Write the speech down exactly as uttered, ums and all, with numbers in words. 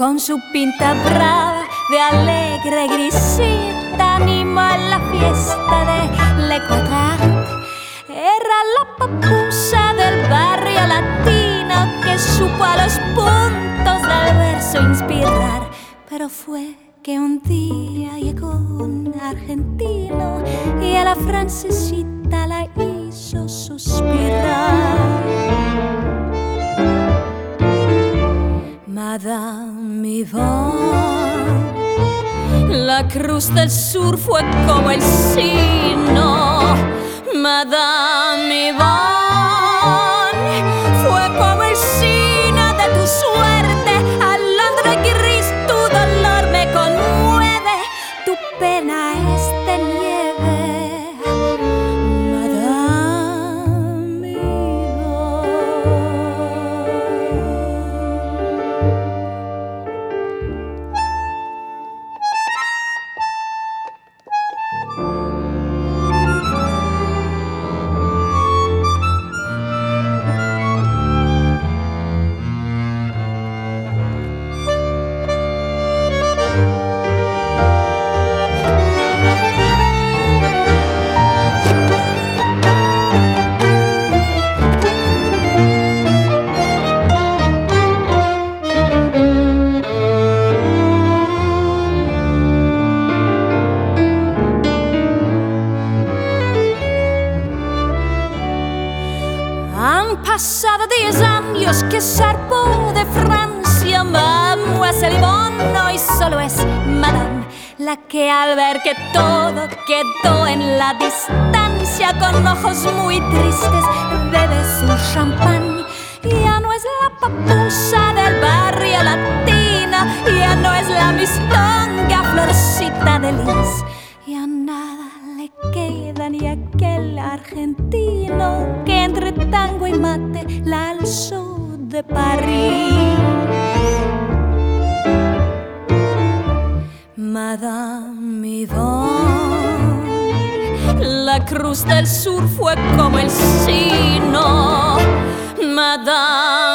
con su pinta brava de alegre grisita animó la fiesta de Le Quadrant. Era la papusa del barrio latino que supo a los puntos del verso inspirar. Pero fue que un día llegó un argentino y a la francesita la hizo suspirar. Madame Yvonne, la Cruz del Sur fue como el sino. Madame Yvonne, fue como el sino de tu suerte. Alondra gris, tu dolor me conmueve, tu pena es de nieve. Madame Yvonne. Han pasado diez años que zarpó de Francia Mademoiselle Yvonne. Hoy solo es Madame, la que al ver que todo quedó en la distancia, con ojos muy tristes bebe su champán. Ya no es la papusa del barrio latino, ya no es la mistonga florcita de lis. Ya nada le queda ni aquel argentino que entre tango y mate la alzó de París. Madame Yvonne, la Cruz del Sur fue como el sino. Madame